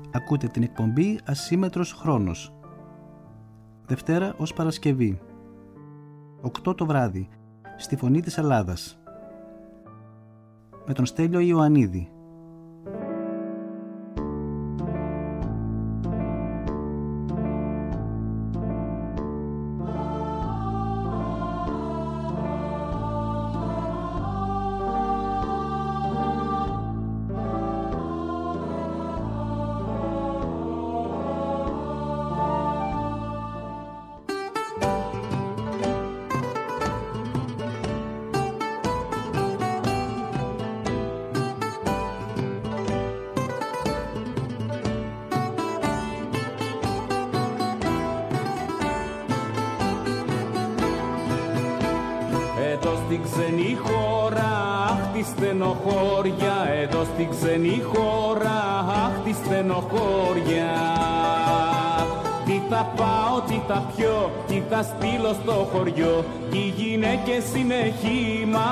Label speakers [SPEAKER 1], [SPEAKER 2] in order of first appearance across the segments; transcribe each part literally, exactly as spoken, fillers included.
[SPEAKER 1] Ακούτε την εκπομπή Ασύμετρος Χρόνος. Δευτέρα ως Παρασκευή, οκτώ το βράδυ, στη Φωνή της Ελλάδας, με τον Στέλιο Ιωαννίδη.
[SPEAKER 2] Στην ξένη χώρα, αχ τη στενοχώρια, εδώ στην ξένη χώρα, αχ τη στενοχώρια. Τι θα πάω, τι θα πιω, τι θα στείλω στο χωριό, κι οι γυναίκες είναι χύμα.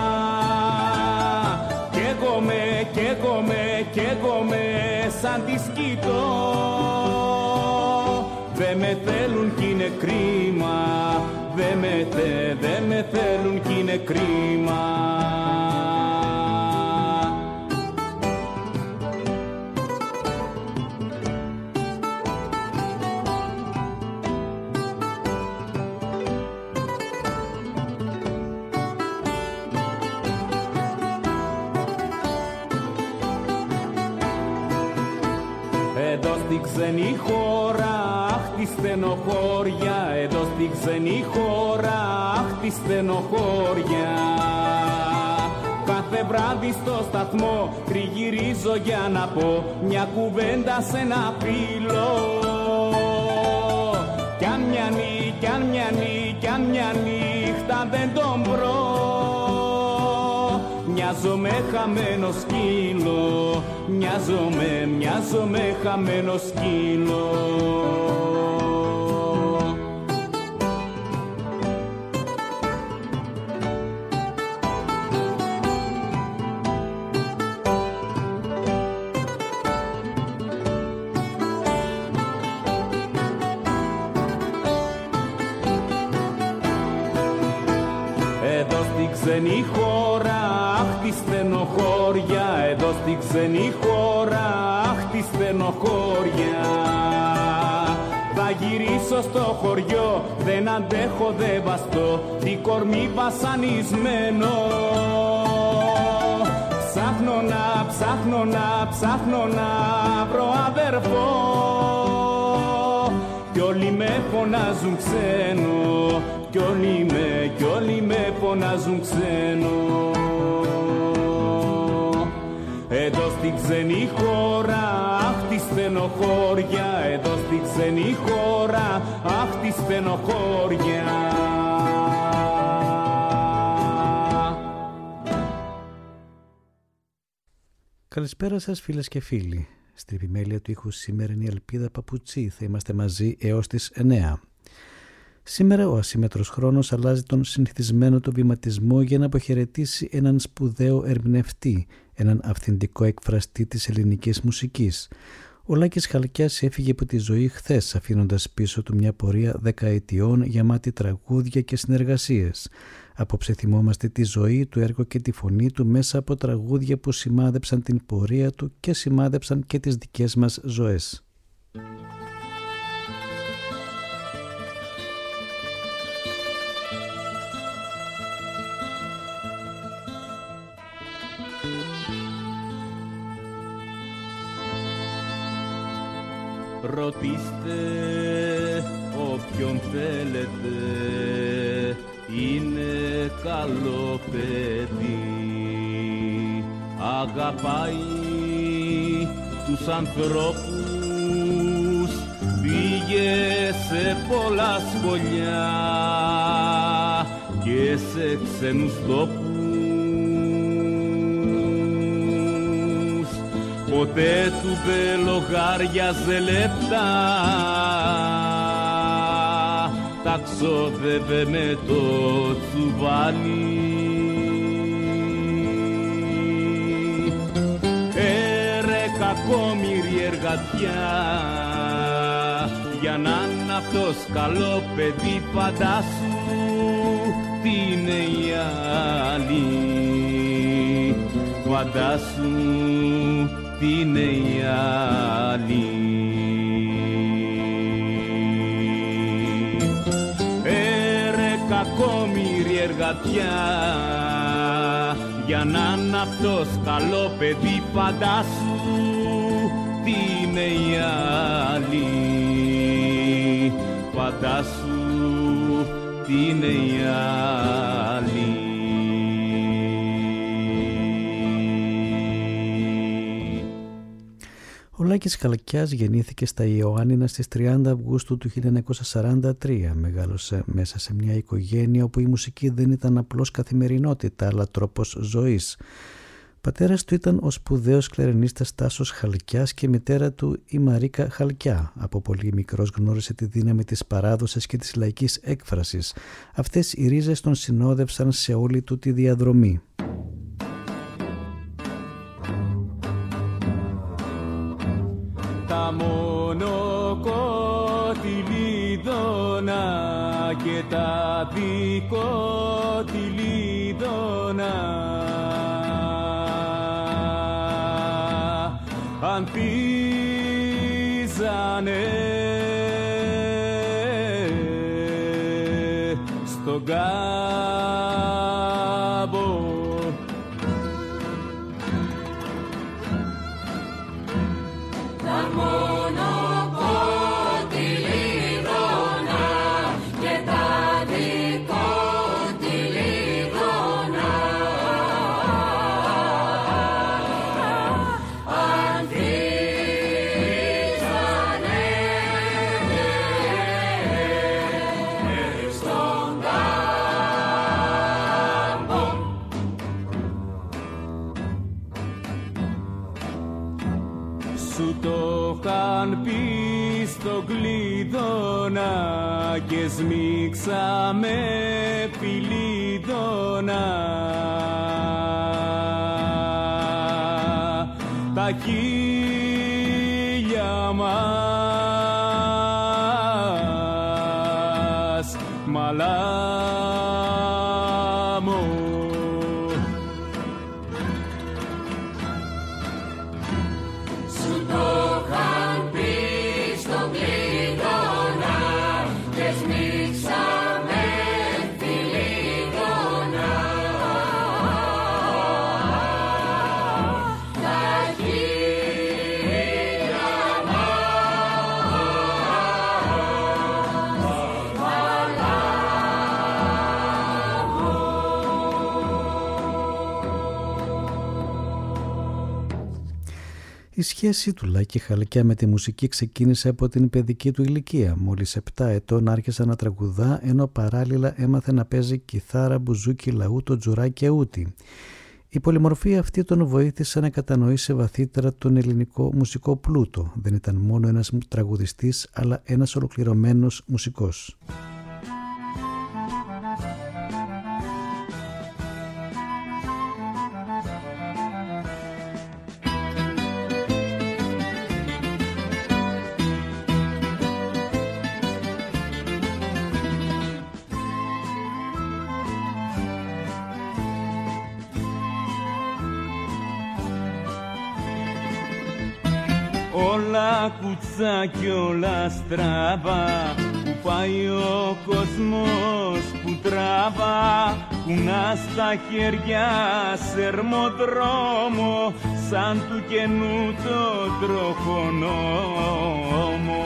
[SPEAKER 2] Καίγομαι, καίγομαι, καίγομαι σαν τη σκητώ. Δε με θέλουν κι είναι κρίμα, δε με, θε, δε με θέλουν κι είναι κρίμα. Εδώ στη ξένη χώρα, αχ τη στενοχώρια, εδώ στη ξένη χώρα, αχ τη στενοχώρια. Κάθε βράδυ στο σταθμό τριγυρίζω για να πω μια κουβέντα σε ένα φίλο. Κι αν μια νύχτα, κι αν μια νύχτα, κι αν μια νύχτα δεν τον βρω, μοιάζομαι χαμένο σκύλο, μοιάζομαι, μοιάζομαι χαμένο σκύλο. Εδώ στη ξένη χώρα, αχ τη στενοχώρια, εδώ στη ξένη χώρα, αχ τη στενοχώρια. Θα γυρίσω στο χωριό, δεν αντέχω, δεν βαστώ, τι κορμί βασανισμένο. Ψάχνω να, ψάχνω να, ψάχνω να βρω αδερφό, κι όλοι με φωνάζουν ξένο, κι όλοι με, κι όλοι με φωνάζουν ξένο. Εδώ στη ξένη χώρα, αχ τη στενοχώρια, εδώ στη ξένη χώρα, αχ τη στενοχώρια.
[SPEAKER 1] Καλησπέρα σας φίλες και φίλοι. Στην επιμέλεια του ήχου σήμερα είναι η Ελπίδα Παπουτσί. Θα είμαστε μαζί έως τις εννέα. Σήμερα ο ασύμετρος χρόνος αλλάζει τον συνηθισμένο του βηματισμό για να αποχαιρετήσει έναν σπουδαίο ερμηνευτή, έναν αυθεντικό εκφραστή της ελληνικής μουσικής. Ο Λάκης Χαλκιάς έφυγε από τη ζωή χθες, αφήνοντας πίσω του μια πορεία δεκαετιών γεμάτη τραγούδια και συνεργασίες. Απόψε θυμόμαστε τη ζωή, το έργο και τη φωνή του μέσα από τραγούδια που σημάδεψαν την πορεία του και σημάδεψαν και τις δικές μας ζωές.
[SPEAKER 2] Ρωτήστε όποιον θέλετε, είναι καλό παιδί. Αγαπάει τους ανθρώπους, πήγε σε πολλά σχολιά και σε ξένους τόπους. Ποτέ του δεν λογάριαζε λεπτά, τα ξόδευε με το τσουβάλι. Έρε κακόμοιριε, εργατιά. Για να είναι αυτός καλό παιδί φαντάσου τι είναι η άλλη. Φαντάσου τι είναι η άλλη. Έρε κακόμοιρη εργατιά, για να είναι αυτός καλό παιδί φαντάσου τι είναι η άλλη. Φαντάσου τι είναι η άλλη.
[SPEAKER 1] Ο Λάκης Χαλκιάς γεννήθηκε στα Ιωάννινα στις τριάντα Αυγούστου του χίλια εννιακόσια σαράντα τρία. Μεγάλωσε μέσα σε μια οικογένεια όπου η μουσική δεν ήταν απλώς καθημερινότητα, αλλά τρόπος ζωής. Πατέρας του ήταν ο σπουδαίος κλαρινίστας Τάσος Χαλκιάς και η μητέρα του η Μαρίκα Χαλκιά. Από πολύ μικρός γνώρισε τη δύναμη της παράδοσης και της λαϊκής έκφρασης. Αυτές οι ρίζες τον συνόδευσαν σε όλη του τη διαδρομή.
[SPEAKER 2] Τα μονοκοτυλίδωνα και τα δικοτυλίδωνα ανθίζανε στον κάμπο. Στο κλειδώνα και σμίξαμε φιλίδωνα τα χείλια μας μαλάμω.
[SPEAKER 1] Η σχέση του Λάκη Χαλκιά με τη μουσική ξεκίνησε από την παιδική του ηλικία. Μόλις επτά ετών άρχισε να τραγουδά, ενώ παράλληλα έμαθε να παίζει κιθάρα, μπουζούκι, λαούτο, τζουρά και ούτη. Η πολυμορφία αυτή τον βοήθησε να κατανοήσει βαθύτερα τον ελληνικό μουσικό πλούτο. Δεν ήταν μόνο ένας τραγουδιστής, αλλά ένας ολοκληρωμένος μουσικός.
[SPEAKER 2] Όλα κουτσά κι όλα στραβά, που πάει ο κόσμος που τραβά, κουνά στα χέρια σερμοδρόμο, σαν του καινού το τροχονόμο.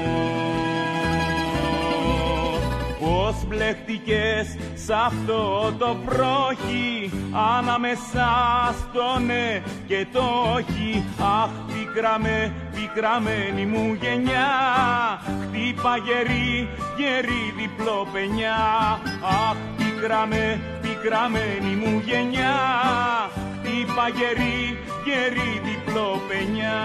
[SPEAKER 2] Πώς μπλεχτικές σ' αυτό το βρόχι, ανάμεσα στο ναι και το όχι. Αχ, πικραμε, πικραμένη μου γενιά, χτύπα γερή, γερή διπλό πενιά. Αχ, πικραμε, πικραμένη μου γενιά, χτύπα γερή, γερή διπλό πενιά.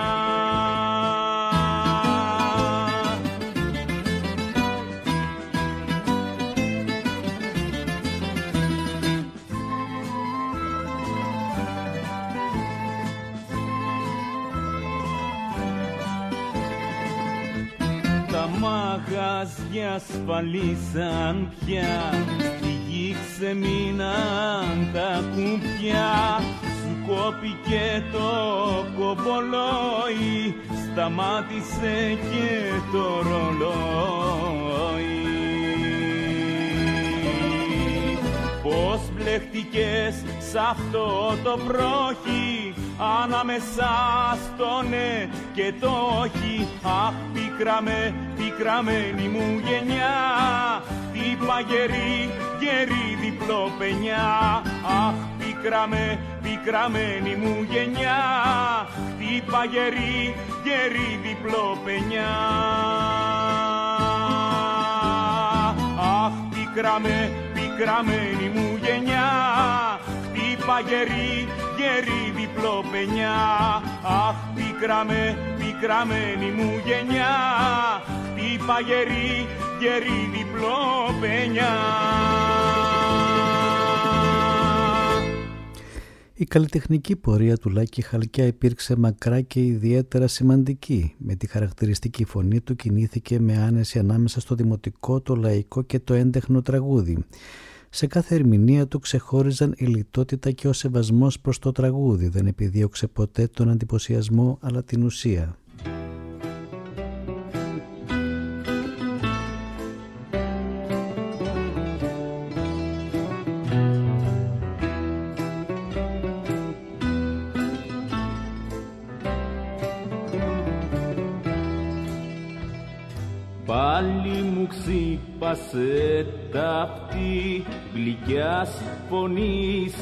[SPEAKER 2] μαγαζιά ασφαλίσαν πια, στη γη ξεμείναν τα κουμπιά. Σου κόπηκε το κομπολόι, σταμάτησε και το ρολόι. Πώς μπλεχτικές σ' αυτό το βρόχι, ανάμεσα στο ναι και το όχι. Αχ, πικραμε, πικραμένη μου γενιά, τι παγερή, γερή διπλοπενιά. Αχ, πικραμε, πικραμένη μου γενιά, τι παγερή, γερή διπλοπενιά. Αχ, πικραμε, πικραμένη μου γενιά, τι παγερή, γερή διπλοπενιά. Αχ, πικραμε, πικραμένη μου γενιά, τι παγερή, γερή διπλοπενιά.
[SPEAKER 1] Η καλλιτεχνική πορεία του Λάκη Χαλκιά υπήρξε μακρά και ιδιαίτερα σημαντική. Με τη χαρακτηριστική φωνή του κινήθηκε με άνεση ανάμεσα στο δημοτικό, το λαϊκό και το έντεχνο τραγούδι. Σε κάθε ερμηνεία του ξεχώριζαν η λιτότητα και ο σεβασμός προς το τραγούδι. Δεν επιδίωξε ποτέ τον εντυπωσιασμό αλλά την ουσία.
[SPEAKER 2] Πάλι μου ξύπασε ταυτή, γλυκιάς φωνής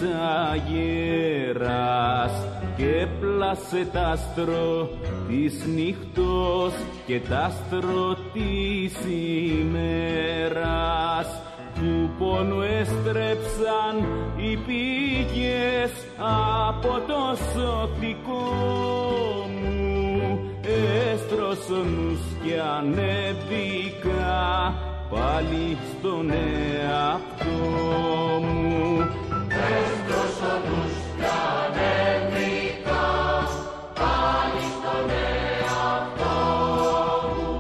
[SPEAKER 2] αγέρας, και πλάσε τ' άστρο της νύχτος και τ' άστρο της ημέρας. Του πόνου έστρεψαν οι πηγές από το σωθικό μου. Έστρωσε ο νους και ανέβηκα πάλι στον εαυτό μου. Έστρωσε ο νους και ανέβηκα πάλι στον εαυτό μου.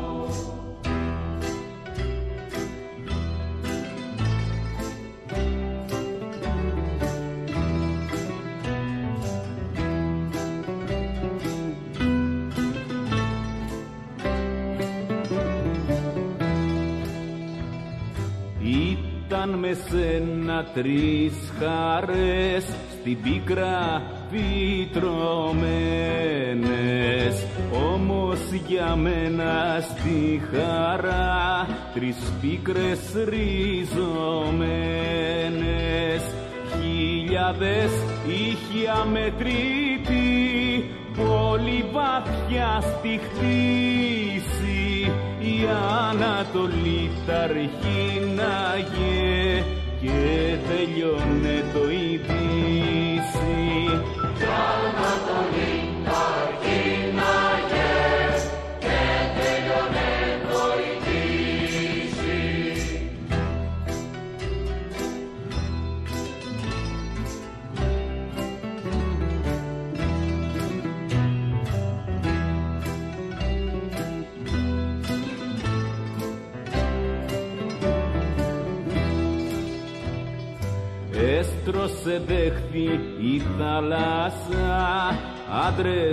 [SPEAKER 2] Ήταν με σένα τρεις χαρές στην πίκρα φυτρωμένες, όμως για μένα στη χαρά τρεις πίκρες ριζωμένες. Χιλιάδες ήχοι αμετρητοί, πολύ βαθιά στη χτίση, η Ανατολή τα αρχίναγε και τελειώνε το η Δύση. Η Ανατολή τα αρχίναγε και τελειώνε το η Δύση. Έστρωσε δέχθη η θάλασσα άντρες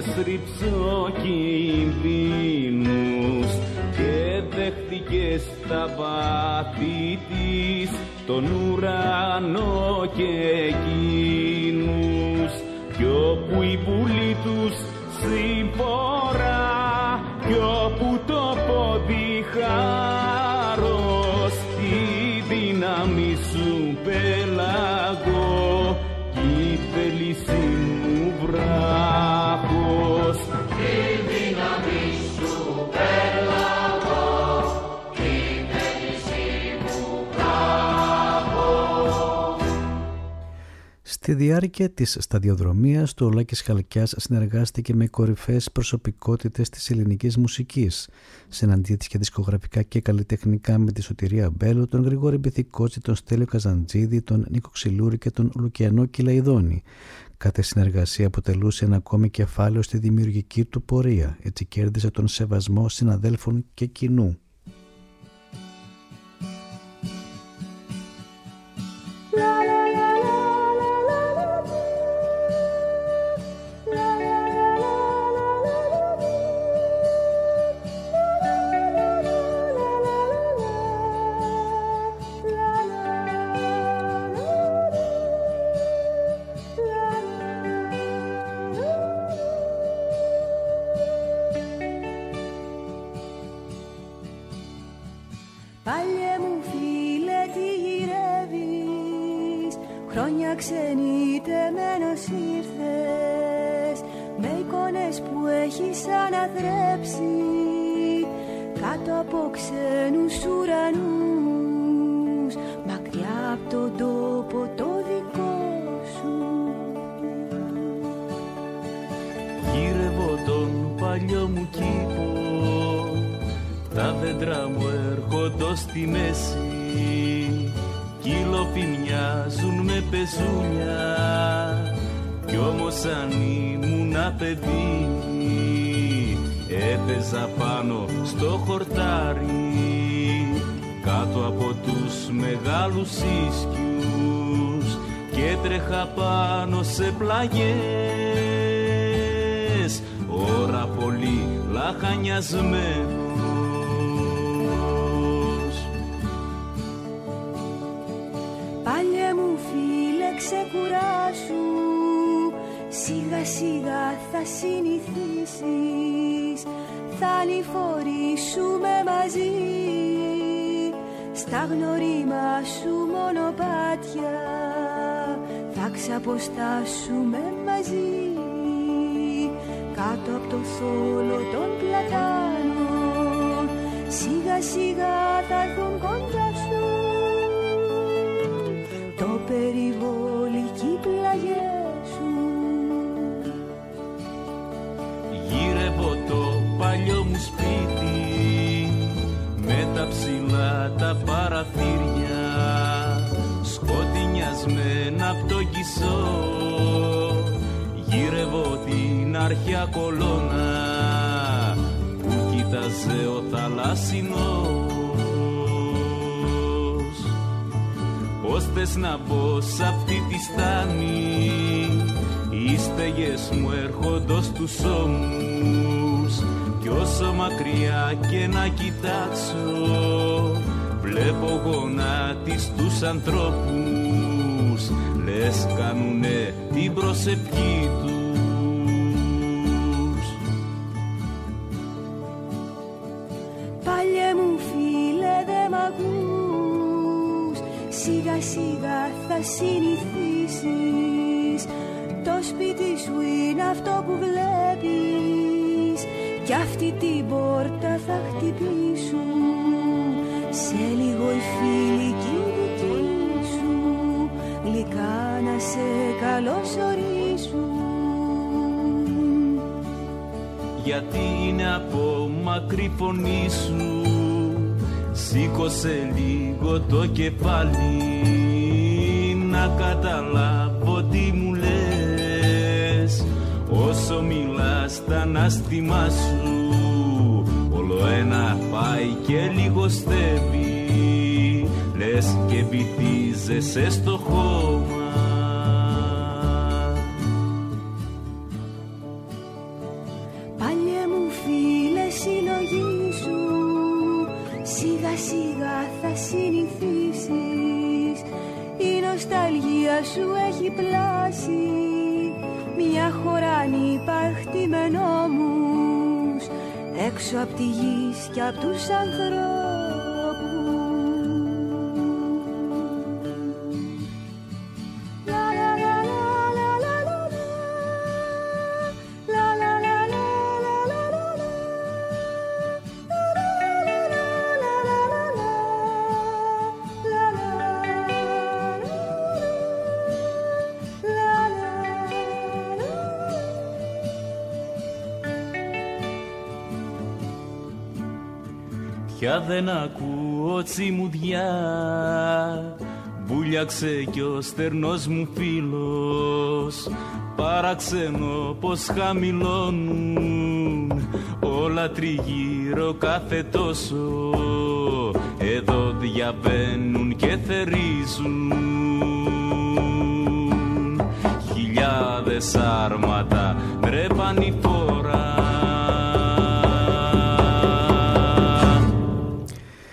[SPEAKER 2] ρυψοκινδύνους και δέχτηκε στα βάθη της τον ουρανό και εκείνους. Κι όπου η βούλη τους συμφορά κι όπου το πόδι χάρος, τη δύναμη σου πέλαγω κι η θέληση μου βράχος. Τη δύναμη σου πέλαγω κι η θέληση μου βράχος.
[SPEAKER 1] Στη διάρκεια της σταδιοδρομίας του, ο Λάκης Χαλκιάς συνεργάστηκε με κορυφαίες προσωπικότητες της ελληνικής μουσικής. Συναντήθηκε δισκογραφικά και καλλιτεχνικά με τη Σωτηρία Μπέλο, τον Γρηγόρη Μπιθικότση, τον Στέλιο Καζαντζίδη, τον Νίκο Ξυλούρη και τον Λουκιανό Κυλαϊδόνη. Κάθε συνεργασία αποτελούσε ένα ακόμη κεφάλαιο στη δημιουργική του πορεία. Έτσι κέρδισε τον σεβασμό συναδέλφων και κοινού.
[SPEAKER 3] ξενιτεμένος ήρθες με εικόνες που έχεις αναθρέψει κάτω από ξένους ουρανούς, μακριά από τον τόπο το δικό σου.
[SPEAKER 2] Γύρευω τον παλιό μου κήπο, τα δέντρα μου έρχονται στη μέση, κύλοποι μοιάζουν με πεζούνια, κι όμως αν ήμουνα παιδί έπαιζα πάνω στο χορτάρι, κάτω από τους μεγάλους ίσκιους και έτρεχα πάνω σε πλαγιές, ώρα πολύ λαχανιασμένος.
[SPEAKER 3] Παλιέ μου φίλε ξεκουράσου, σιγά σιγά θα συνηθίσεις, θα ανηφορήσουμε μαζί στα γνωρίμα σου μονοπάτια, θα ξαποστάσουμε μαζί κάτω από το θόλο των πλατάνων, σιγά σιγά θα έρθουν κοντά σου το περιβόλι κι οι πλαγιές σου.
[SPEAKER 2] Γύρευω το παλιό μου σπίτι με τα ψηλά τα παραθύρια, σκοτεινιασμένα απ' το κισό. Γύρευω την αρχαία κολόνα που κοίταζε ο θαλάσσινος. Πώς θες να μπω σ' αυτή τη στάνη, οι στεγές μου έρχονται στους ώμους, κι όσο μακριά και να κοιτάξω βλέπω γονάτις τους ανθρώπους, λες κάνουνε την προσευχή τους.
[SPEAKER 3] Παλιέ μου φίλε δε μ' ακούς, σιγά σιγά θα συνηθίσεις, το σπίτι σου είναι αυτό που βλέπεις κι αυτή την πόρτα θα χτυπήσουν, σε λίγο οι φίλοι κι οι δικοί σου γλυκά να σε καλωσορίσουν.
[SPEAKER 2] Γιατί είναι από μακρύ φωνή σου, σήκωσε λίγο το κεφάλι να καταλάβω τι μου λες. Όσο μιλάς τα ανάστημά σου όλο ένα πάει και λιγοστεύει, λες και βυθίζεσαι στο χώμα.
[SPEAKER 3] Παλιέ μου φίλε συλλογήσου, σιγά σιγά θα συνηθίσεις, η νοσταλγία σου έχει πλάσει, μια χώρα ανυπάρχτη με νόμους, έξω απ' τη γης και απ' τους ανθρώπους.
[SPEAKER 2] Πια δεν ακούω τσιμουδιά, βούλιαξε κι ο στερνός μου φίλος, παραξενώ πως χαμηλώνουν όλα τριγύρω κάθε τόσο, εδώ διαβαίνουν και θερίζουν χιλιάδες άρματα τρέπαν η φορά.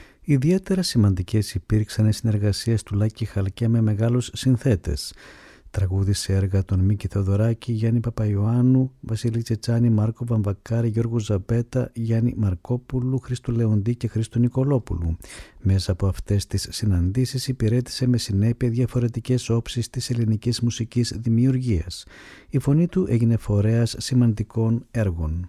[SPEAKER 1] Ιδιαίτερα σημαντικές υπήρξαν οι συνεργασίες του Λάκη Χαλκιά με μεγάλους συνθέτες. Τραγούδι σε έργα των Μίκη Θεοδωράκη, Γιάννη Παπαϊωάννου, Βασίλη Τσετσάνη, Μάρκο Βαμβακάρη, Γιώργου Ζαμπέτα, Γιάννη Μαρκόπουλου, Χρήστου Λεοντή και Χρήστου Νικολόπουλου. Μέσα από αυτές τις συναντήσεις υπηρέτησε με συνέπεια διαφορετικές όψεις της ελληνικής μουσικής δημιουργίας. Η φωνή του έγινε φορέας σημαντικών έργων.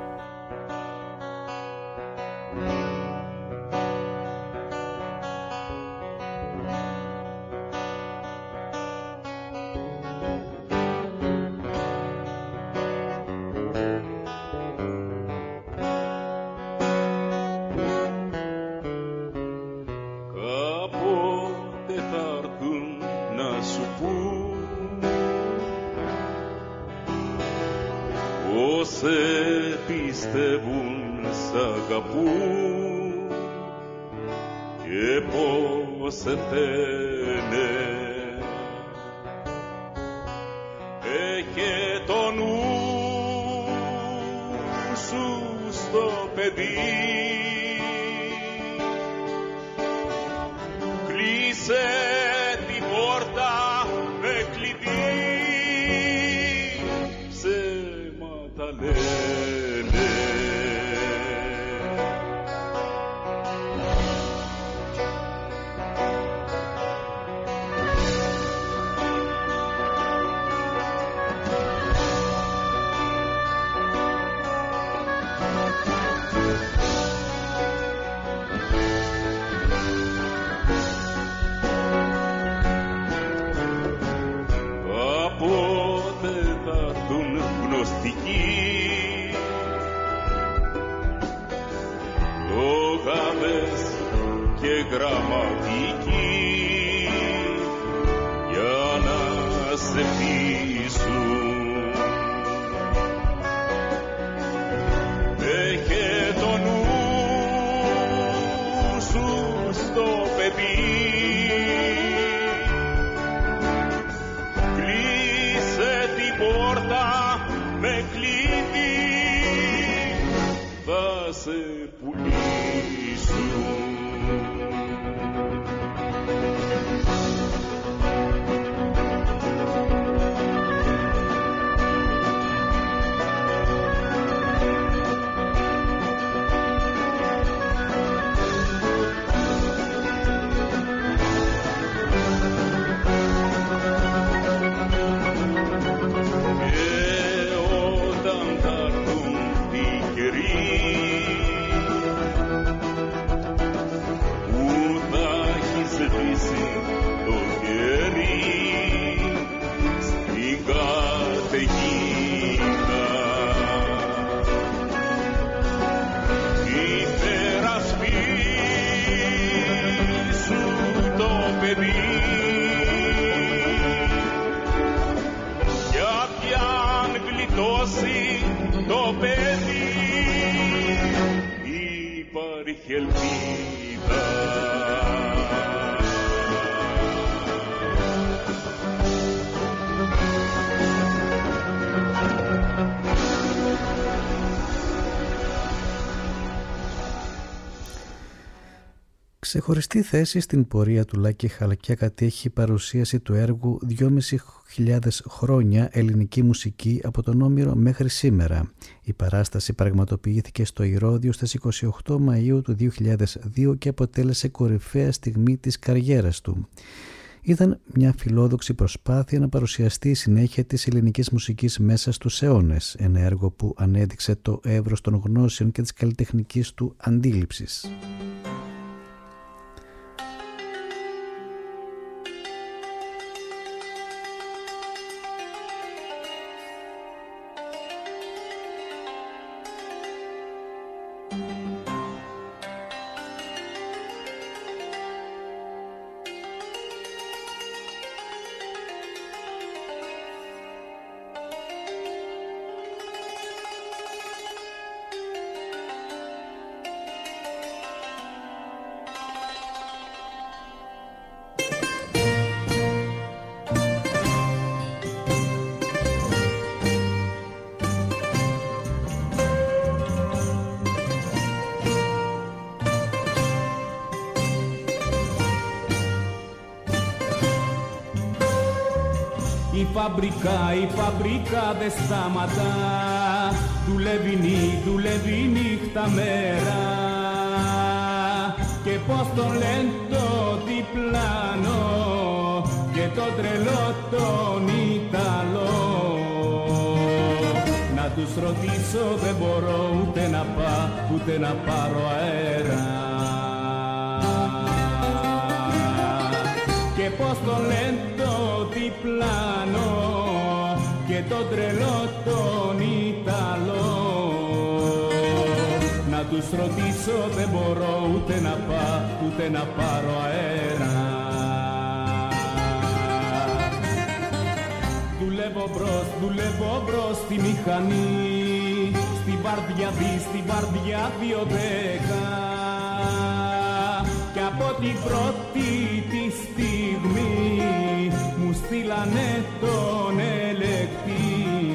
[SPEAKER 4] Ξεχωριστή θέση στην πορεία του Λάκη Χαλκιά κατέχει η παρουσίαση του έργου «δυόμισι χιλιάδες χρόνια ελληνική μουσική από τον Όμηρο μέχρι σήμερα». Η παράσταση πραγματοποιήθηκε στο Ηρώδειο στις είκοσι οκτώ Μαΐου του δύο χιλιάδες δύο και αποτέλεσε κορυφαία στιγμή της καριέρας του. Ήταν μια φιλόδοξη προσπάθεια να παρουσιαστεί η συνέχεια της ελληνικής μουσικής μέσα στους αιώνες, ένα έργο που ανέδειξε το εύρος των γνώσεων και της καλλιτεχνικής του αντίληψης.
[SPEAKER 2] φαμπρικά, η φαμπρικά δεν σταματά. Δουλεύει νύ, δουλεύει νύχτα μέρα. Και πως τον λένε το διπλάνο και το τρελό τον Ιταλό. Να τους ρωτήσω δεν μπορώ ούτε να πάω, ούτε να πάρω αέρα. Και πως τον λένε το διπλάνο και το τρελό τον Ιταλό. Να τους ρωτήσω δεν μπορώ ούτε να πάω, ούτε να πάρω αέρα. Δουλεύω μπρος, δουλεύω μπρος στη μηχανή, στη βαρδιά δι, στη βαρδιά δύο δέκα. Κι από την πρώτη τη στιγμή μου στείλανε τον ελεκτή.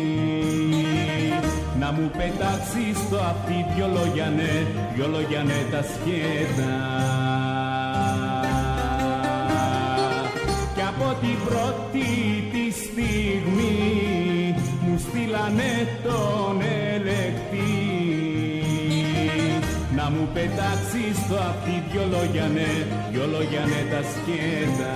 [SPEAKER 2] Να μου πετάξει στο αυτί δυο λόγια ναι, δυο λόγια ναι τα σκέτα. Κι από την πρώτη τη στιγμή μου στείλανε τον ελεκτή. Να μου πετάξει στο αυτί δυο λόγια ναι, δυο λόγια ναι τα σκέτα.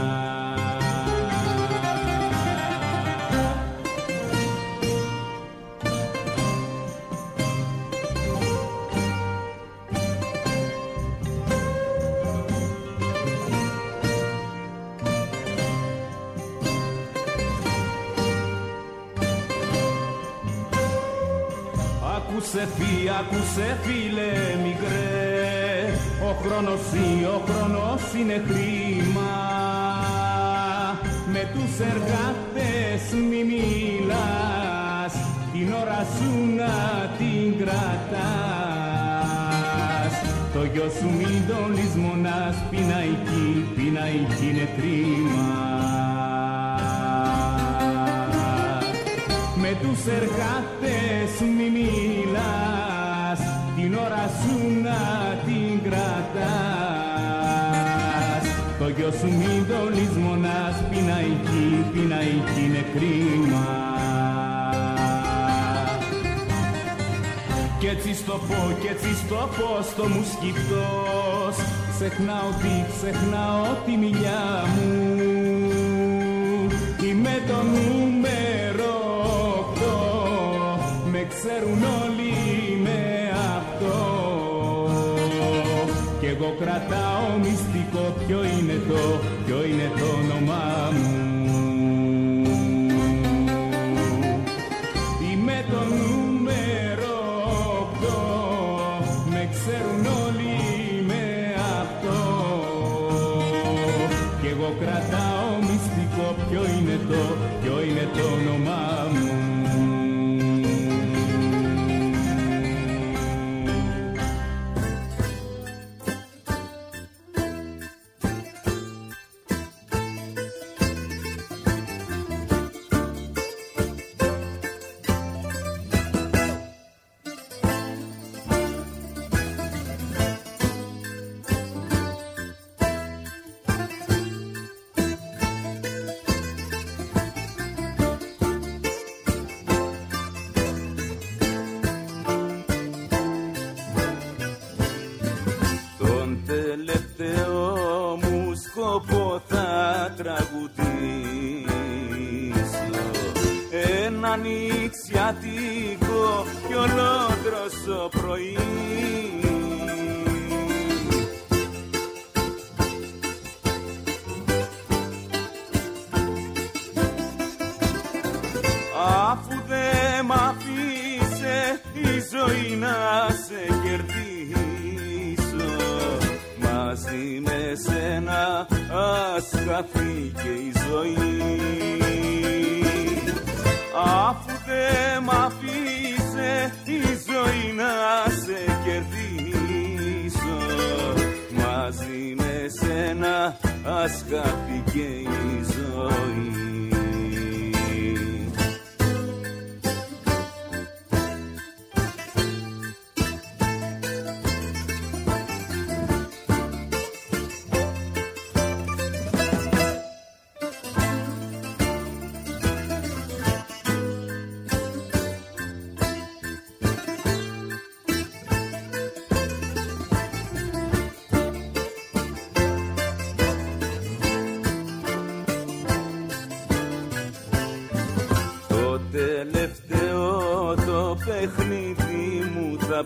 [SPEAKER 2] Άκουσε φύ, άκουσε φίλε μικρέ, ο χρόνος ή, ο χρόνος είναι χρήμα. Με τους εργάτες μη μιλάς, την ώρα σου να την κρατάς. Το γιο σου μην τον λησμονάς, πειναϊκή, πειναϊκή είναι κρίμα. Με τους εργάτες μη μιλάς, την ώρα σου να την κρατάς. Το γιο σου μην το λησμονάς, πειναϊκή, πειναϊκή είναι κρίμα. Κι έτσι στο πω, κι έτσι στο πω στο μου σκυπτός, ξεχνάω τι, ξεχνάω τη μιλιά μου. Είμαι το νούμερο οκτώ, με ξέρουν όλοι με αυτό. Κι εγώ κρατάω μυστικό, ποιο είναι το, ποιο είναι το όνομά μου. Είμαι το νούμερο οκτώ, με ξέρουν όλοι με αυτό. Κι εγώ κρατάω μυστικό, ποιο είναι το, ποιο είναι το όνομά μου.
[SPEAKER 5] Ανοιξιάτικο κι ολόντροσο πρωί. Αφού δε μ' αφήσε η ζωή να σε κερδίσω, μαζί με σένα ας χαθεί και η ζωή. Αφού δε μ' αφήσε η ζωή να σε κερδίσω, μαζί με σένα ας χαθεί και η ζωή. τελευταίο το παιχνίδι μου θα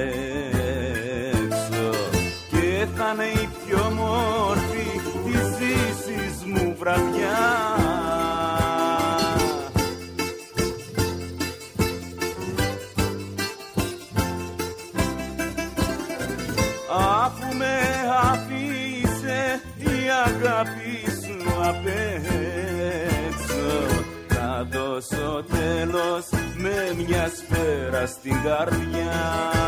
[SPEAKER 5] παίξω και θα είναι η πιο μόρφη της ζήσης μου βραδιά. Αφού με αφήσε η αγάπη σου απ' έξω, θα δώσω τέλος με μια σφαίρα στην καρδιά.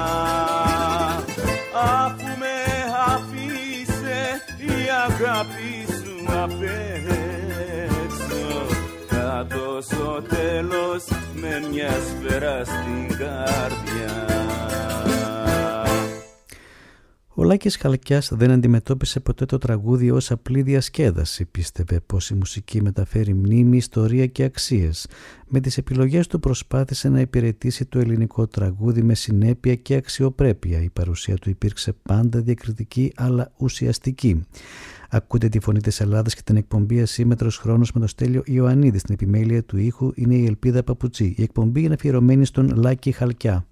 [SPEAKER 5] Αφού με αφήσε η αγάπη σου απ' έξω, θα δώσω τέλος με μια σφαίρα στην καρδιά.
[SPEAKER 1] Ο Λάκης Χαλκιάς δεν αντιμετώπισε ποτέ το τραγούδι ως απλή διασκέδαση. Πίστευε πως η μουσική μεταφέρει μνήμη, ιστορία και αξίες. Με τις επιλογές του προσπάθησε να υπηρετήσει το ελληνικό τραγούδι με συνέπεια και αξιοπρέπεια. Η παρουσία του υπήρξε πάντα διακριτική αλλά ουσιαστική. Ακούτε τη φωνή της Ελλάδας και την εκπομπή Ασύμμετρος Χρόνος με τον Στέλιο Ιωαννίδη. Στην επιμέλεια του ήχου είναι η Ελπίδα Παπουτσή. Η εκπομπή είναι αφιερωμένη στον Λάκη Χαλκιά.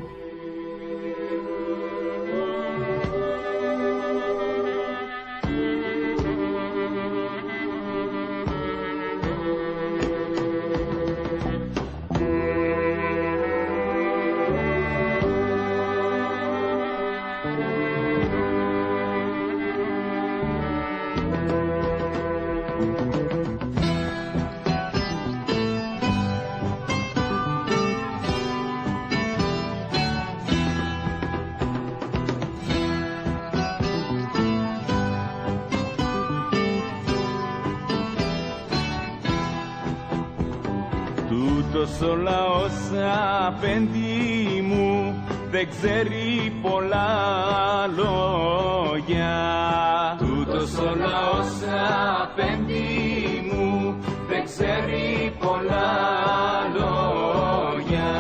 [SPEAKER 2] Τούτος ο λαός απέντη μου δεν ξέρει πολλά λόγια. Τούτος ο λαός απέντη μου δεν ξέρει πολλά λόγια.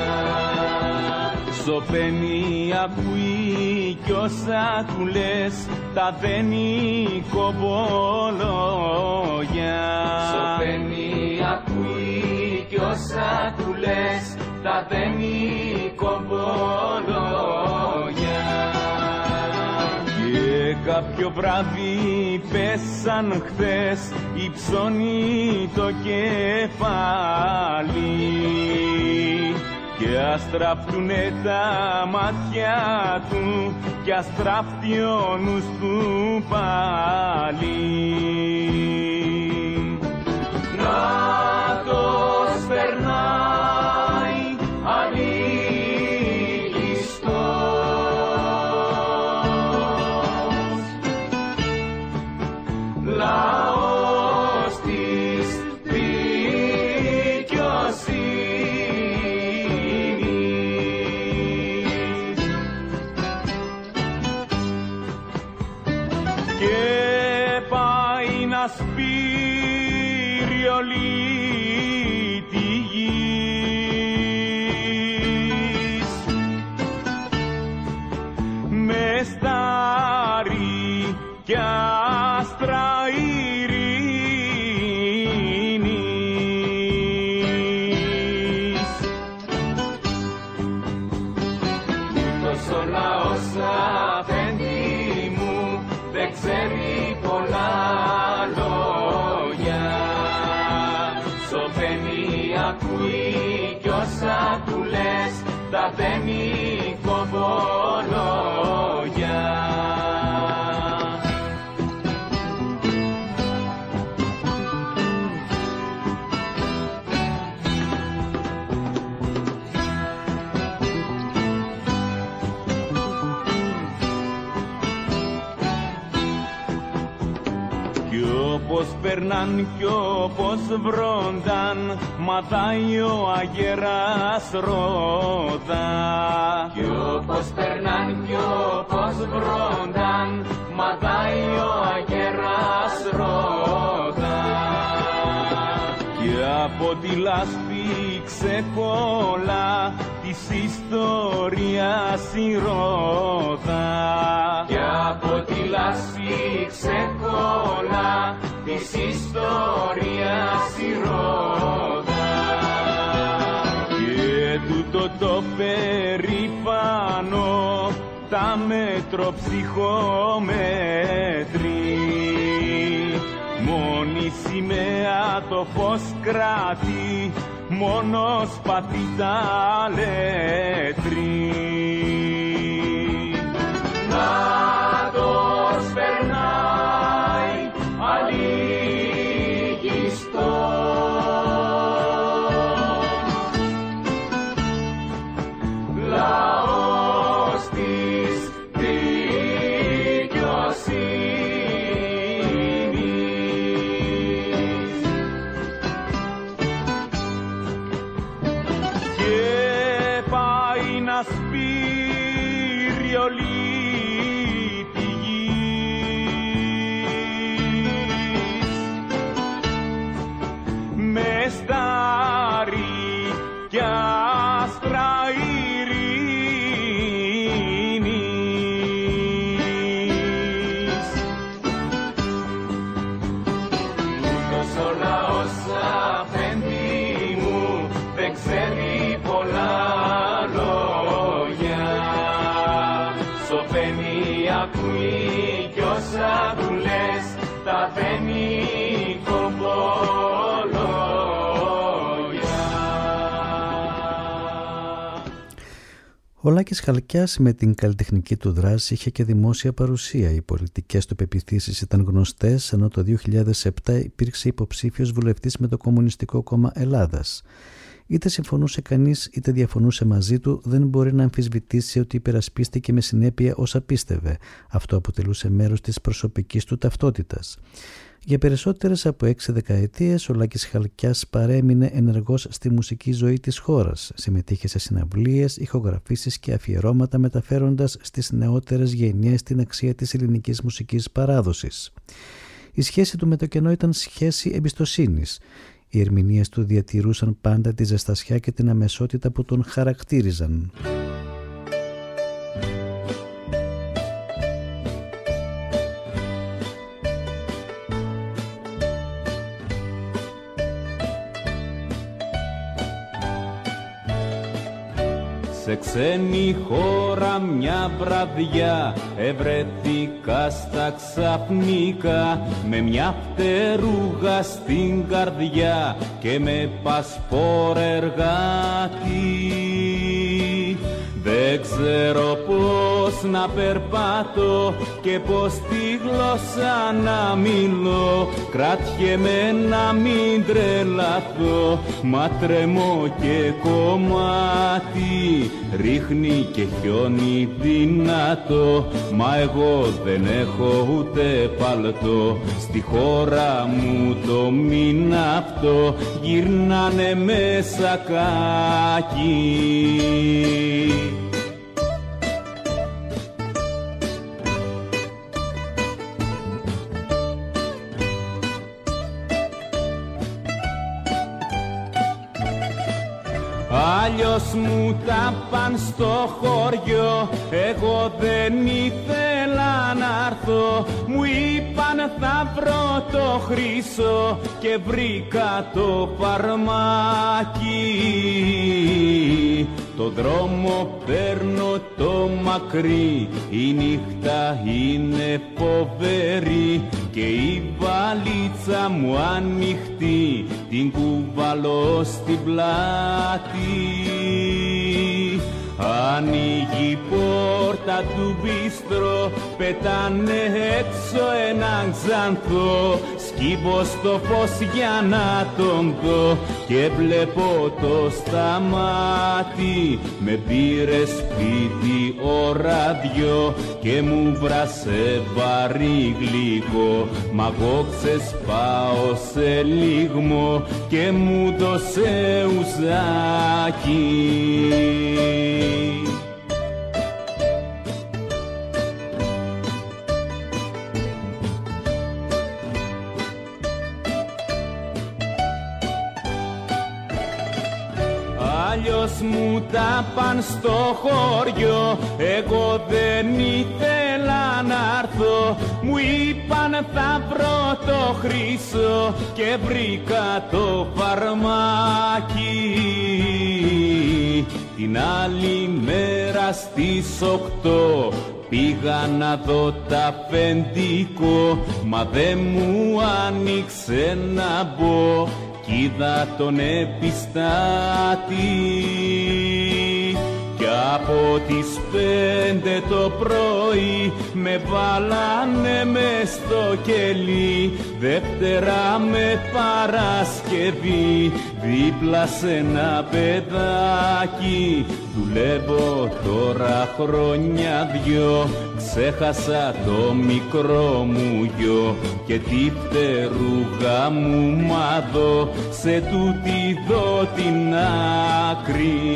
[SPEAKER 2] Σωπαίνει, ακούει κι όσα του λες τα δένει κομπολόγια. Σωπαίνει, ακούει κι όσα του λες τα δένει κομπολόγια. Και κάποιο βράδυ πέσαν χθες υψώνει το κεφάλι και αστραφτουνε τα μάτια του κι αστραφτεί ο νους του πάλι. Νάτος περνάει αλήγιστος, λαός της δικαιοσύνης και πάει να σπείρει όλη τη γης με στάρι κι άστρα ειρήνης. Τούτος ο λαός απέντη μου δεν ξέρει πολλά λόγια. Σωπαίνει, ακούει κι όσα του λες τα δένει κομπολόγια. Όπως περνάν κι όπως βρόνταν ματάει ο αγέρας ρόδα. Κι όπως περνάν κι όπως βρόνταν ματάει ο αγέρας ρόδα. Και από τη λάσπη ξεκόλα της ιστορίας η ρόδα. Και από τη λάσπη ξεκόλα της ιστορίας η ρόδα.
[SPEAKER 5] τούτο το περήφανο τάμετρο ψυχομέτρη. Μόνη σημαία το φως κράτη, μόνος πατή τα λέτρη. Νάτος περνάει αλήγιστο, λαός της δικαιοσύνης, και πάει να σπείρει όλη τη γης μες στα κι άστρα ειρήνης. Ούτως ο λαός αφέντη μου δεν ξέρει πολλά λόγια, σωπαίνει ακούει κι όσα του λες τα δένει κομπολόγια.
[SPEAKER 1] Ο Λάκης Χαλκιάς με την καλλιτεχνική του δράση είχε και δημόσια παρουσία. Οι πολιτικές του πεποιθήσεις ήταν γνωστές, ενώ το δύο χιλιάδες επτά υπήρξε υποψήφιος βουλευτής με το Κομμουνιστικό Κόμμα Ελλάδας. Είτε συμφωνούσε κανείς είτε διαφωνούσε μαζί του, δεν μπορεί να αμφισβητήσει ότι υπερασπίστηκε με συνέπεια όσα πίστευε. Αυτό αποτελούσε μέρος της προσωπικής του ταυτότητας. Για περισσότερες από έξι δεκαετίες ο Λάκης Χαλκιάς παρέμεινε ενεργός στη μουσική ζωή της χώρας. Συμμετείχε σε συναυλίες, ηχογραφήσεις και αφιερώματα, μεταφέροντας στις νεότερες γενιές την αξία της ελληνικής μουσικής παράδοσης. Η σχέση του με το κενό ήταν σχέση εμπιστοσύνης. Οι ερμηνείες του διατηρούσαν πάντα τη ζεστασιά και την αμεσότητα που τον χαρακτήριζαν.
[SPEAKER 2] Σε ξένη χώρα μια βραδιά ευρέθηκα στα ξαφνικά, με μια φτερούγα στην καρδιά και με πασπόρ εργάτη. Δεν ξέρω πώς να περπάτω και πώς τη γλώσσα να μιλώ. Κράτιεμαι να μην τρελαθώ, μα τρεμώ και κομμάτι. Ρίχνει και χιόνι δυνατό, μα εγώ δεν έχω ούτε παλτό. Στη χώρα μου το μήνα αυτό γυρνάνε με σακάκι.
[SPEAKER 5] Αλλιώς μου τα παν στο χωριό, εγώ δεν ήθελα να έρθω. Μου είπαν θα βρω το χρυσό και βρήκα το φαρμάκι. Το δρόμο παίρνω το μακρύ, η νύχτα είναι φοβερή και η βαλίτσα μου ανοιχτή την κουβαλώ στην πλάτη. Ανοίγει η πόρτα του μπίστρο, πετάνε έξω έναν ξανθό. Σκύβω στο φως για να τον δω και βλέπω το σταμάτη. Με πήρε σπίτι ώρα δυο και μου βράσε βαρύ γλυκό. Μα εγώ ξεσπάω σε λιγμό και μου δώσε ουζάκι. Αλλιώς μου τα παν στο χωριό, εγώ δεν ήθελα να έρθω. Μου είπαν θα βρω το χρυσό και βρήκα το φαρμάκι. την άλλη μέρα στις οκτώ πήγα να δω τα αφεντικό, μα δε μου άνοιξε να μπω κι είδα τον επιστάτη. Κι από τις πέντε το πρωί με βάλανε μες στο κελί, Δευτέρα με Παρασκευή δίπλα σε ένα παιδάκι. Δουλεύω τώρα χρόνια δυο, ξέχασα το μικρό μου γιο και τη φτερούγα μου μάδω σε τούτη δω την άκρη.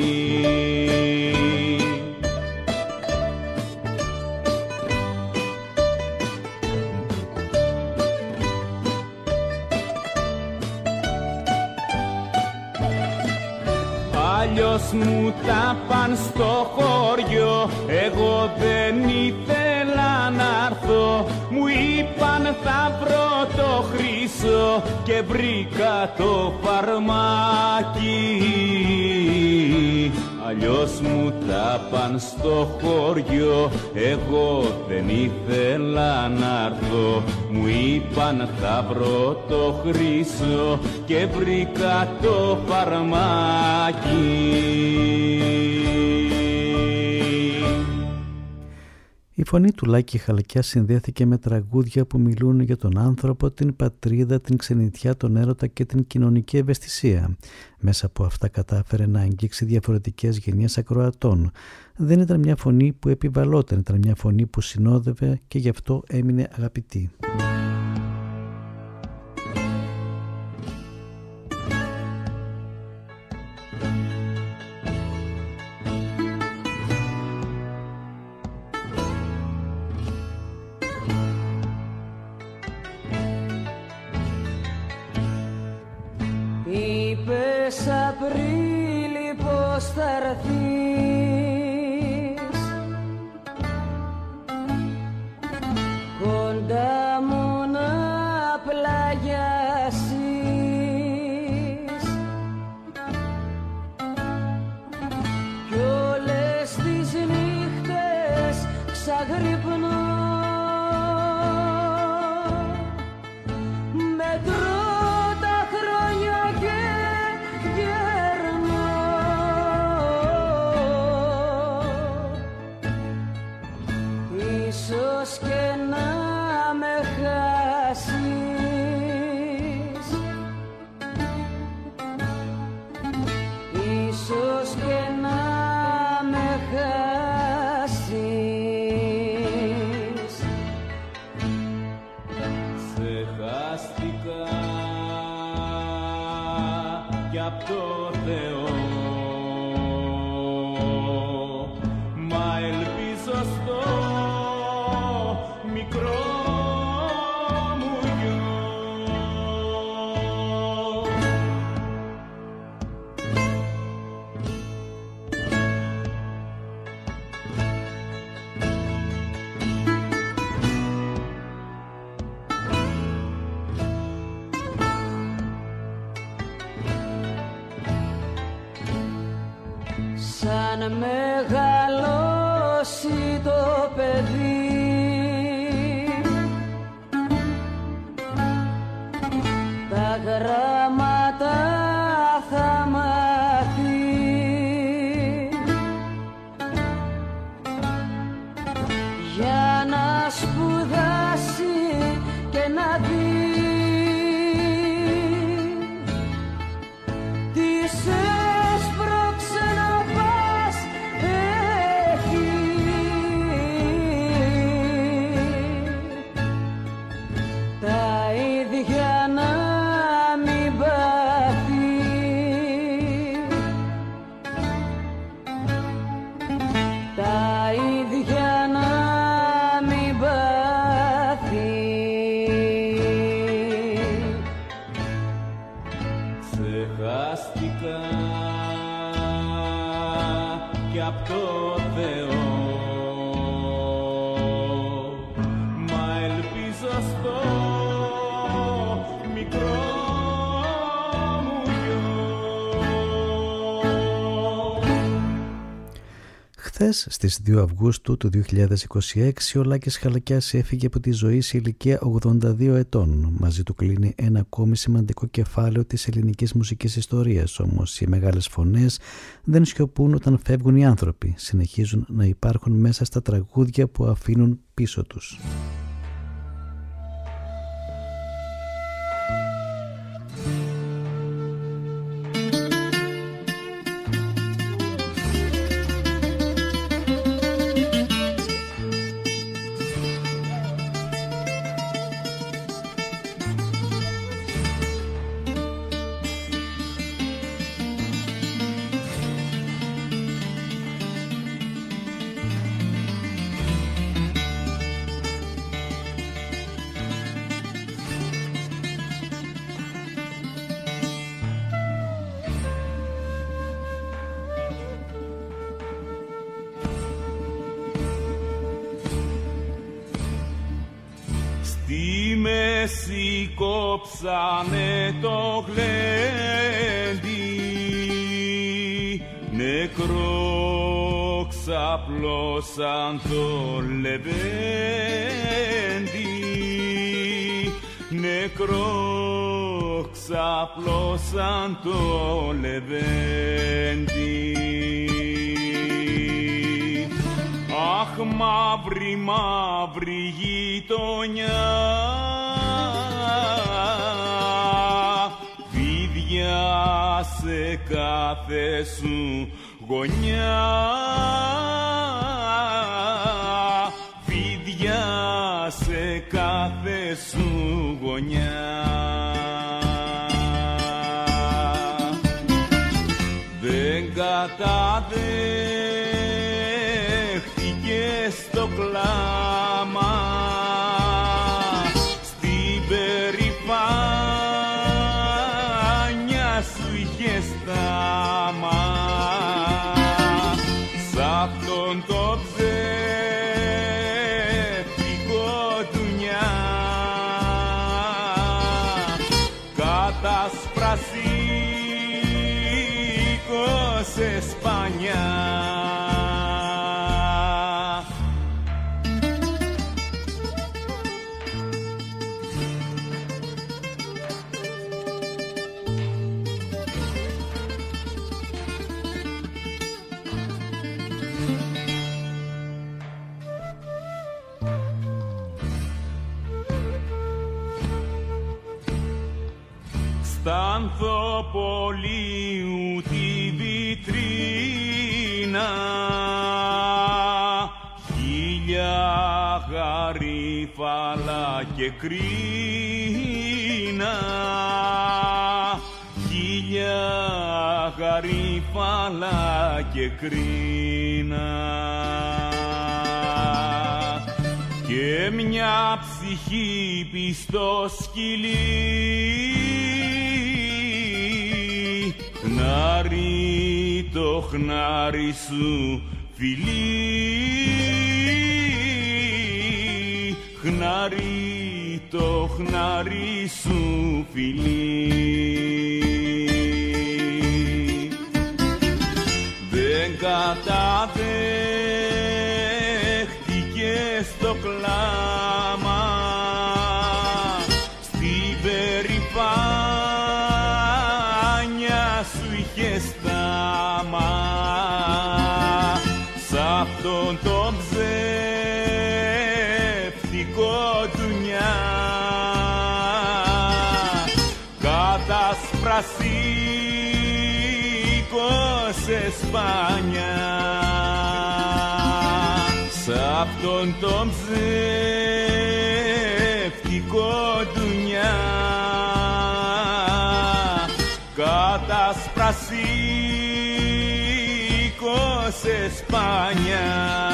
[SPEAKER 5] Αλλιώς μου τα παν στο χωριό, εγώ δεν ήθελα να έρθω. Μου είπαν θα βρω το χρυσό και βρήκα το φαρμάκι. Αλλιώς μου τα παν στο χωριό, εγώ δεν ήθελα να έρθω. Μου είπαν θα βρω το χρυσό και βρήκα το φαρμάκι.
[SPEAKER 1] Η φωνή του Λάκη Χαλκιά συνδέθηκε με τραγούδια που μιλούν για τον άνθρωπο, την πατρίδα, την ξενιτιά, τον έρωτα και την κοινωνική ευαισθησία. Μέσα από αυτά κατάφερε να αγγίξει διαφορετικές γενιές ακροατών. Δεν ήταν μια φωνή που επιβαλόταν, ήταν μια φωνή που συνόδευε και γι' αυτό έμεινε αγαπητή.
[SPEAKER 3] Απρίλη πως θα έρθεις κοντά μου να πλαγιάσεις κι όλες τις νύχτες ξαγρυπνώ μετρώ τα χρόνια και ίσως και να με χάσεις, ίσως και να με χάσεις.
[SPEAKER 5] Ξεχάστηκα κι απ' το Θεό, μα ελπίζω στο μικρό μου γιο.
[SPEAKER 3] Σαν μεγαλώσει το παιδί τα γράμματα θα μάθει για να σπουδάσει και να δει τις έσπρωξε να πας εκεί. Τα ίδια να μην πάθει, τα ίδια να μην πάθει.
[SPEAKER 5] Ξεχάστηκα κι απ' το Θεό, μα ελπίζω στο μικρό μου γιο.
[SPEAKER 1] Χθες, στις δύο Αυγούστου του δύο χιλιάδες είκοσι έξι, ο Λάκης Χαλακιάς έφυγε από τη ζωή σε ηλικία ογδόντα δύο ετών. Μαζί του κλείνει ένα ακόμη σημαντικό κεφάλαιο της ελληνικής μουσικής ιστορίας. Όμως οι μεγάλες φωνές δεν σιωπούν όταν φεύγουν οι άνθρωποι. Συνεχίζουν να υπάρχουν μέσα στα τραγούδια που αφήνουν πίσω τους.
[SPEAKER 5] Κόψανε το γλέντι, νεκρό ξαπλώσαν το λεβέντι, νεκρό ξαπλώσαν το λεβέντι. Αχ, μαύρη μαύρη γειτονιά, σε κάθε σου γωνιά, φίδια σε κάθε σου γωνιά. Δεν καταδέχτηκες το κλάμα, στην περηφάνια σου είχες στάμα, σ' αυτόν το ψεύτικο ντουνιά, κατασπρασίκωσε σπανιά. Στ' Ανθοπολίου τη βιτρίνα, χίλια γαρίφαλα και κρίνα, χίλια γαρίφαλα και κρίνα, και μια ψυχή πιστό σκυλί, χνάρι το χνάρι σου φιλί, χνάρι το χνάρι σου φιλί. Δεν καταδέχτηκες το κλάμα, στην περηφάνια σου είχες στάμα, σ' αυτόν τον ψεύτικο ντουνιά, κατασπρασίκωσε σπάνια, σ' αυτόν τον ψεύτικο ντουνιά, κατασπρασίκωσε σπάνια.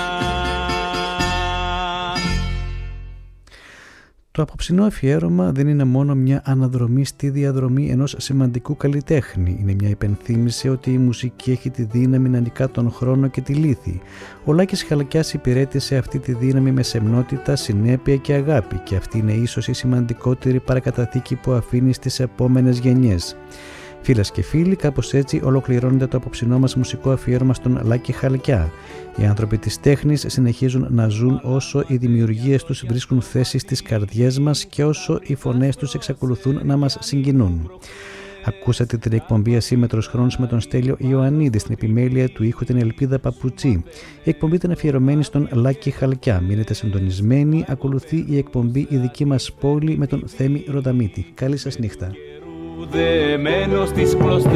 [SPEAKER 1] Το απόψινό αφιέρωμα δεν είναι μόνο μια αναδρομή στη διαδρομή ενός σημαντικού καλλιτέχνη. Είναι μια υπενθύμηση ότι η μουσική έχει τη δύναμη να νικά τον χρόνο και τη λύθη. Ο Λάκης Χαλακιάς υπηρέτησε αυτή τη δύναμη με σεμνότητα, συνέπεια και αγάπη, και αυτή είναι ίσως η σημαντικότερη παρακαταθήκη που αφήνει στις επόμενες γενιές. Φίλες και φίλοι, κάπως έτσι ολοκληρώνεται το απόψινό μας μουσικό αφιέρωμα στον Λάκη Χαλκιά. Οι άνθρωποι της τέχνης συνεχίζουν να ζουν όσο οι δημιουργίες τους βρίσκουν θέση στις καρδιές μας και όσο οι φωνές τους εξακολουθούν να μας συγκινούν. Ακούσατε την εκπομπή Ασύμμετρος Χρόνος με τον Στέλιο Ιωαννίδη, στην επιμέλεια του ήχου την Ελπίδα Παπουτσί. Η εκπομπή ήταν αφιερωμένη στον Λάκη Χαλκιά. Μείνετε συντονισμένοι, ακολουθεί η εκπομπή «Η δική μας πόλη» με τον Θέμη Ρονταμίτη. Καλή σας νύχτα.
[SPEAKER 5] Δεμένος στις κλωστές,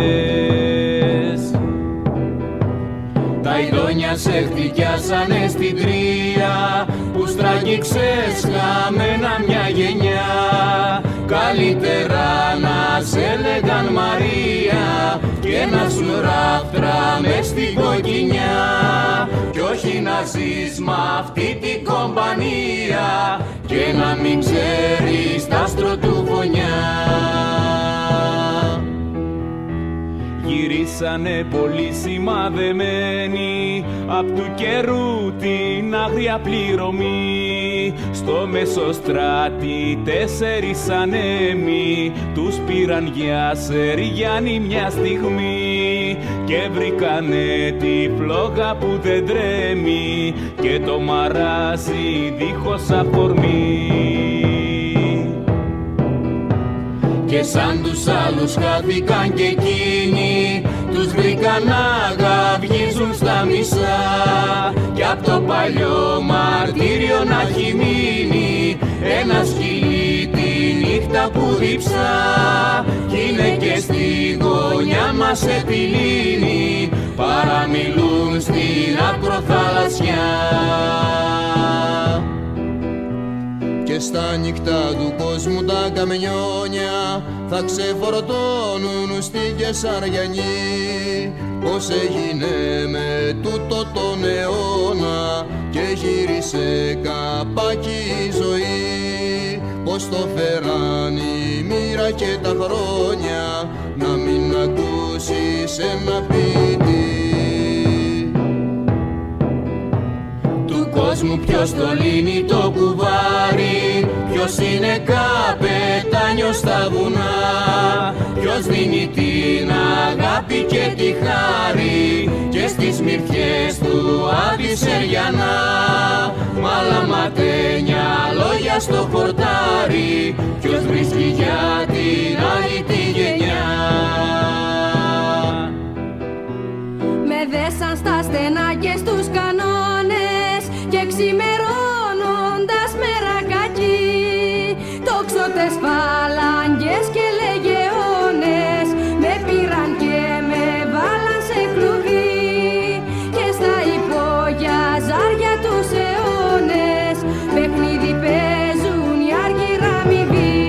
[SPEAKER 5] τα ειδόνια σε χτυκιάσανε στην τρία, που στραγγίξες χαμένα μια γενιά. Καλύτερα να σε λέγαν Μαρία και να σου ράφτρα μες στην κοκκινιά, κι όχι να ζεις μ' αυτή την κομπανία και να μην ξέρεις τ' άστρο του φωνιά. Γυρίσανε πολύ σημαδεμένοι απ' του καιρού την άγρια πληρωμή. Στο Μεσοστράτη τέσσερις ανέμοι τους πήραν για Σεριάννη μια στιγμή και βρήκανε τη φλόγα που δεν τρέμει και το μαράζι δίχως αφορμή. Και σαν τους άλλους χάθηκαν και εκείνοι, τους βρήκαν να γαυγίζουν στα μισά, κι απ' το παλιό μαρτύριο να έχει μείνει ένα σκυλί τη νύχτα που διψά, κι είναι και στη γωνιά μας επιλύνει, παραμιλούν στην ακροθαλασσιά. Και στα νύχτα του κόσμου τα καμιόνια θα ξεφορτώνουν στη Κεσαριανή. Πώς έγινε με τούτο τον αιώνα και γύρισε καπάκι η ζωή. Πώς το φέραν η μοίρα και τα χρόνια να μην ακούσεις ένα ποιητή. Κόσμου ποιος το λύνει το κουβάρι, ποιος είναι καπετάνιος στα βουνά, ποιος δίνει την αγάπη και τη χάρη και στις μυρφιές του Αντισεριανά. Μ' άλλα ματένια λόγια στο χορτάρι, ποιος βρίσκει για την άλλη τη γενιά.
[SPEAKER 3] Με δέσαν στα στενά και στους κανόνες και ξημερώνοντας μερακάκι, τόξωτες φαλάγγες και λεγεώνες με πήραν και με βάλαν σε κλουβί, και στα υπόγεια ζάρια τους αιώνες παιχνίδι παίζουν οι άργυρα αμοιβοί.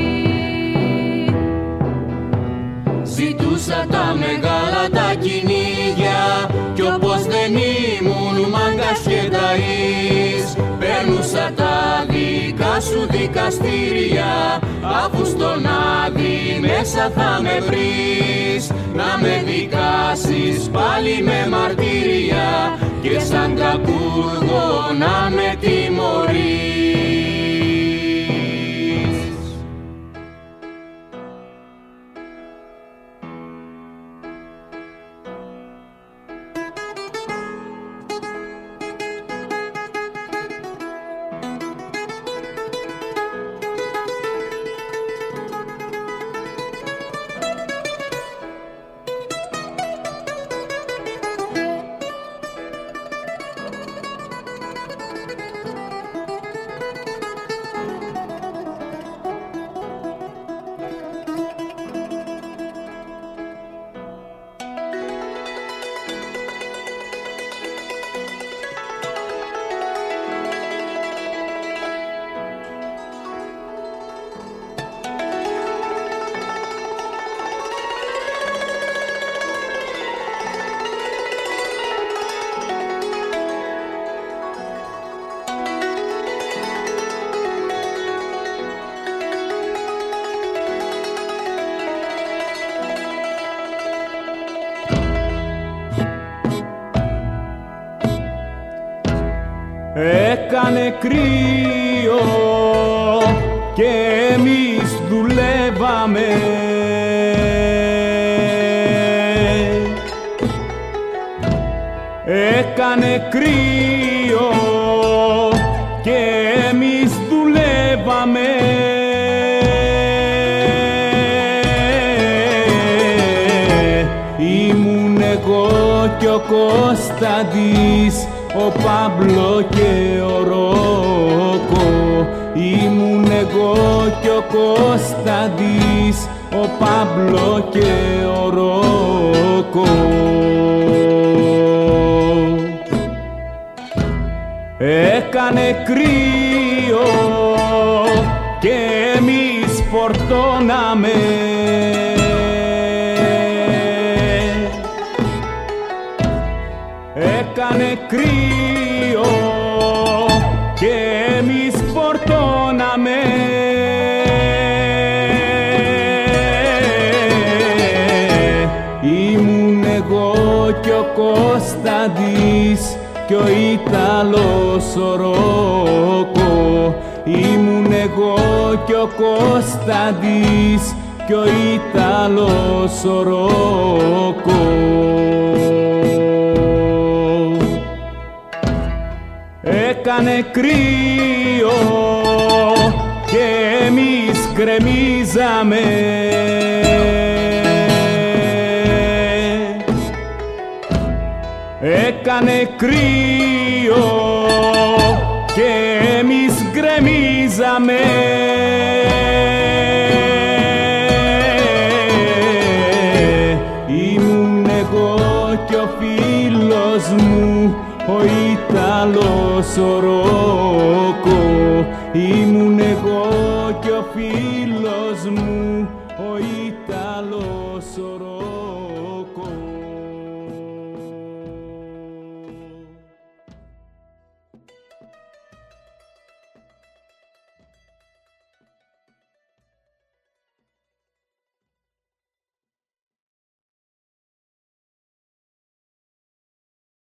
[SPEAKER 5] Ζητούσα τα μεγάλα τα κυνήγια κι όπως δεν ήμουν μάγκας και ταΐς, παίρνουσα τα δικά σου δικαστήρια, αφού στον Άδη μέσα θα με βρεις, να με δικάσεις πάλι με μαρτύρια και σαν κακούργο να με τιμωρείς. Έκανε κρύο και εμείς δουλεύαμε έκανε κρύο και εμείς δουλεύαμε. Ήμουν εγώ κι ο Κωνσταντής, ο Παμπλο και ο Ρόκο. Ήμουν εγώ κι ο Κωνσταντής, ο Παμπλο και ο Ρόκο. Έκανε κρύο και εμείς φορτώναμε. Έκανε κρύο και εμείς φορτώναμε. Ήμουν εγώ κι ο Κωνσταντής κι ο Ιταλός ο Ρόκο. Ήμουν εγώ κι ο Κωνσταντής κι ο Ιταλός ο Ρόκο. Έκανε κρύο και εμείς γκρεμίζαμε. Έκανε κρύο και εμείς γκρεμίζαμε. Ήμουν εγώ κι ο φίλος μου, ο Ιταλός ο Ρόκο. Ήμουν εγώ κι ο φίλος μου,